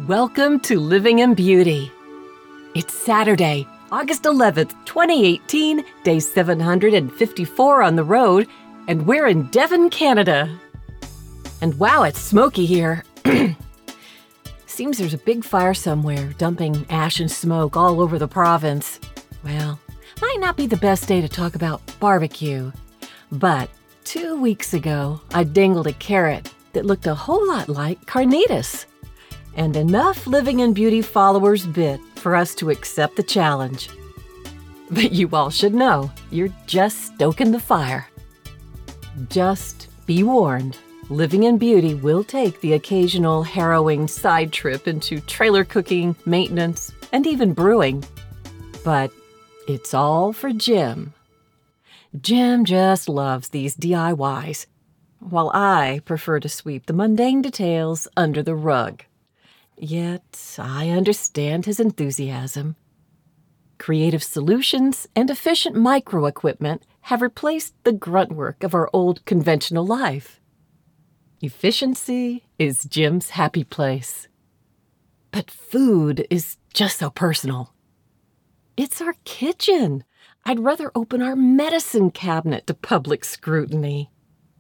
Welcome to Living in Beauty. It's Saturday, August 11th, 2018, day 754 on the road, and we're in Devon, Canada. And wow, it's smoky here. Seems there's a big fire somewhere, dumping ash and smoke all over the province. Well, might not be the best day to talk about barbecue. But 2 weeks ago, I dangled a carrot that looked a whole lot like carnitas. And enough Living in Beauty followers bit for us to accept the challenge. But you all should know, you're just stoking the fire. Just be warned, Living in Beauty will take the occasional harrowing side trip into trailer cooking, maintenance, and even brewing. But it's all for Jim. Jim just loves these DIYs, while I prefer to sweep the mundane details under the rug. Yet, I understand his enthusiasm. Creative solutions and efficient micro-equipment have replaced the grunt work of our old conventional life. Efficiency is Jim's happy place. But food is just so personal. It's our kitchen. I'd rather open our medicine cabinet to public scrutiny.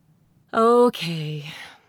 Okay.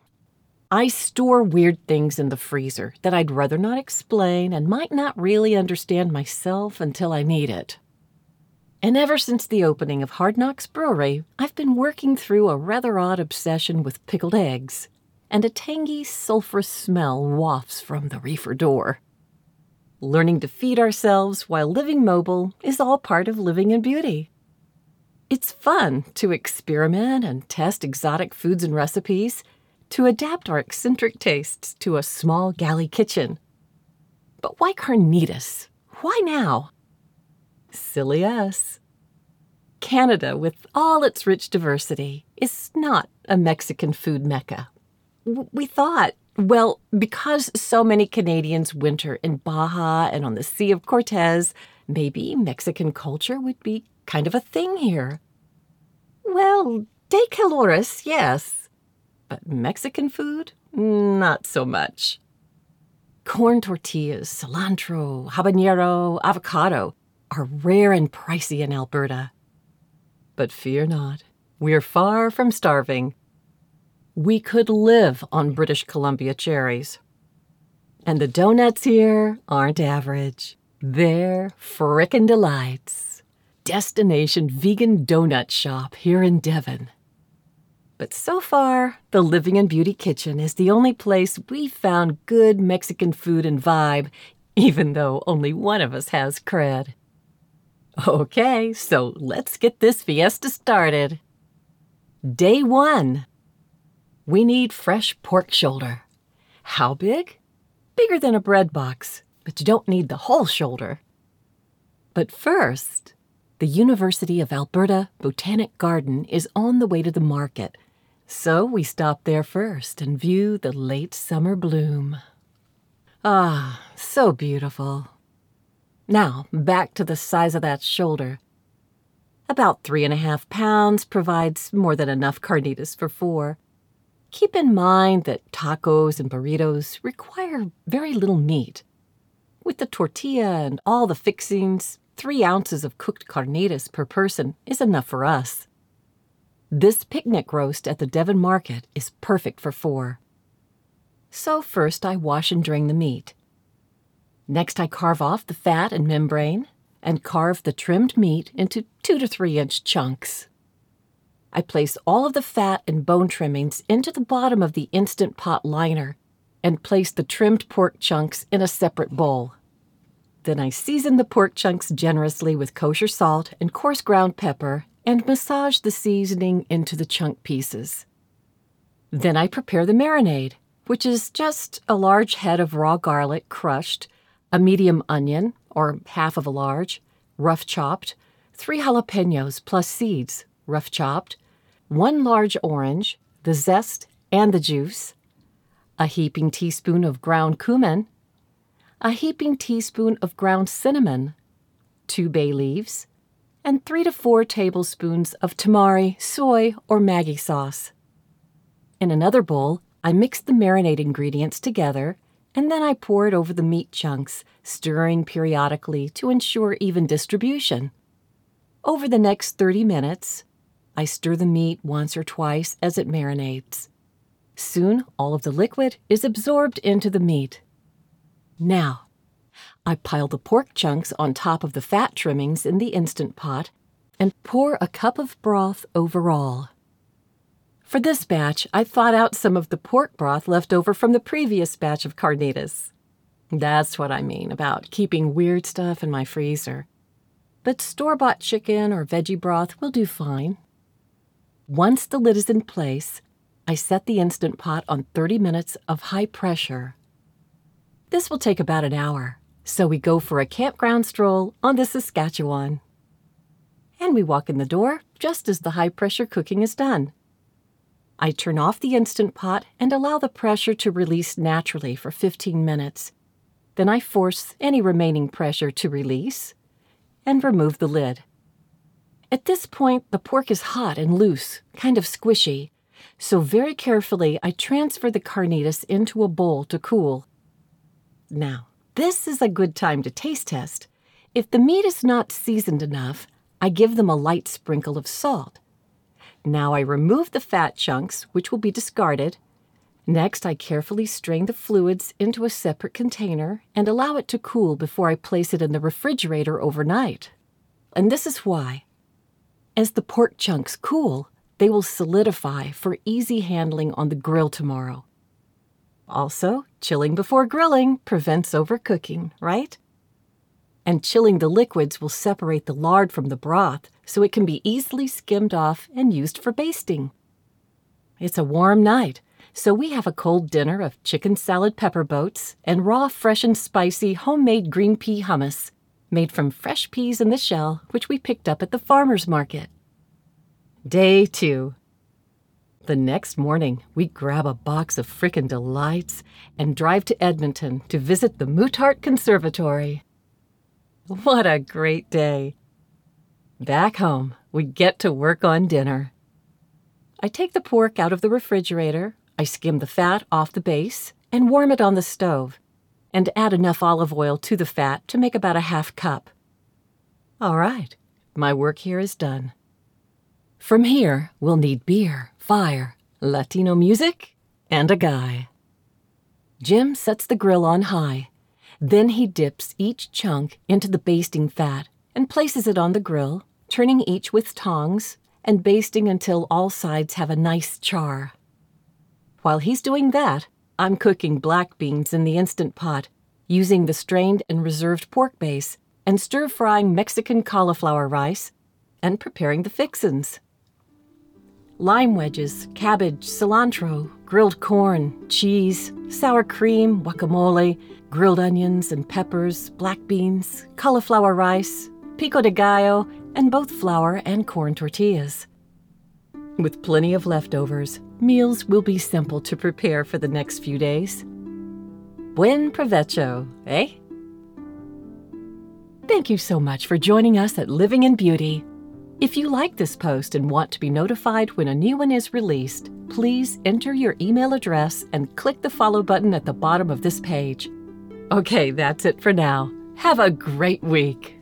I store weird things in the freezer that I'd rather not explain and might not really understand myself until I need it. And ever since the opening of Hard Knocks Brewery, I've been working through a rather odd obsession with pickled eggs, and a tangy, sulfurous smell wafts from the reefer door. Learning to feed ourselves while living mobile is all part of Living in Beauty. It's fun to experiment and test exotic foods and recipes, to adapt our eccentric tastes to a small galley kitchen. But why carnitas? Why now? Silly us. Canada, with all its rich diversity, is not a Mexican food mecca. We thought, well, because so many Canadians winter in Baja and on the Sea of Cortez, maybe Mexican culture would be kind of a thing here. Well, de calores, yes. But Mexican food? Not so much. Corn tortillas, cilantro, habanero, avocado are rare and pricey in Alberta. But fear not, we're far from starving. We could live on British Columbia cherries. And the donuts here aren't average. They're frickin' delights. Destination vegan donut shop here in Devon. But so far, the Living in Beauty kitchen is the only place we've found good Mexican food and vibe, even though only one of us has cred. Okay, so let's get this fiesta started. Day 1. We need fresh pork shoulder. How big? Bigger than a bread box, but you don't need the whole shoulder. But first, the University of Alberta Botanic Garden is on the way to the market. So we stop there first and view the late summer bloom. Ah, so beautiful. Now, back to the size of that shoulder. About 3.5 pounds provides more than enough carnitas for 4. Keep in mind that tacos and burritos require very little meat. With the tortilla and all the fixings, 3 ounces of cooked carnitas per person is enough for us. This picnic roast at the Devon Market is perfect for 4. So first I wash and drain the meat. Next I carve off the fat and membrane and carve the trimmed meat into 2 to 3 inch chunks. I place all of the fat and bone trimmings into the bottom of the Instant Pot liner and place the trimmed pork chunks in a separate bowl. Then I season the pork chunks generously with kosher salt and coarse ground pepper and massage the seasoning into the chunk pieces. Then I prepare the marinade, which is just a large head of raw garlic crushed, a medium onion, or half of a large, rough chopped, 3 jalapenos plus seeds, rough chopped, 1 large orange, the zest and the juice, a heaping teaspoon of ground cumin, a heaping teaspoon of ground cinnamon, 2 bay leaves, and 3 to 4 tablespoons of tamari, soy, or Maggi sauce. In another bowl, I mix the marinade ingredients together and then I pour it over the meat chunks, stirring periodically to ensure even distribution. Over the next 30 minutes, I stir the meat once or twice as it marinates. Soon, all of the liquid is absorbed into the meat. Now, I pile the pork chunks on top of the fat trimmings in the Instant Pot and pour a cup of broth over all. For this batch, I thawed out some of the pork broth left over from the previous batch of carnitas. That's what I mean about keeping weird stuff in my freezer. But store-bought chicken or veggie broth will do fine. Once the lid is in place, I set the Instant Pot on 30 minutes of high pressure. This will take about an hour, so we go for a campground stroll on the Saskatchewan. And we walk in the door just as the high-pressure cooking is done. I turn off the Instant Pot and allow the pressure to release naturally for 15 minutes. Then I force any remaining pressure to release and remove the lid. At this point, the pork is hot and loose, kind of squishy, so very carefully I transfer the carnitas into a bowl to cool. Now, this is a good time to taste test. If the meat is not seasoned enough, I give them a light sprinkle of salt. Now I remove the fat chunks, which will be discarded. Next, I carefully strain the fluids into a separate container and allow it to cool before I place it in the refrigerator overnight. And this is why. As the pork chunks cool, they will solidify for easy handling on the grill tomorrow. Also, chilling before grilling prevents overcooking, right? And chilling the liquids will separate the lard from the broth so it can be easily skimmed off and used for basting. It's a warm night, so we have a cold dinner of chicken salad pepper boats and raw, fresh and spicy homemade green pea hummus made from fresh peas in the shell, which we picked up at the farmer's market. Day 2. The next morning, we grab a box of Frickin' Delights and drive to Edmonton to visit the Mootart Conservatory. What a great day! Back home, we get to work on dinner. I take the pork out of the refrigerator, I skim the fat off the base, and warm it on the stove, and add enough olive oil to the fat to make about a half cup. All right, my work here is done. From here, we'll need beer, fire, Latino music, and a guy. Jim sets the grill on high. Then he dips each chunk into the basting fat and places it on the grill, turning each with tongs and basting until all sides have a nice char. While he's doing that, I'm cooking black beans in the Instant Pot, using the strained and reserved pork base, and stir-frying Mexican cauliflower rice, and preparing the fixins. Lime wedges, cabbage, cilantro, grilled corn, cheese, sour cream, guacamole, grilled onions and peppers, black beans, cauliflower rice, pico de gallo, and both flour and corn tortillas. With plenty of leftovers, meals will be simple to prepare for the next few days. Buen provecho, eh? Thank you so much for joining us at Living in Beauty. If you like this post and want to be notified when a new one is released, please enter your email address and click the follow button at the bottom of this page. Okay, that's it for now. Have a great week.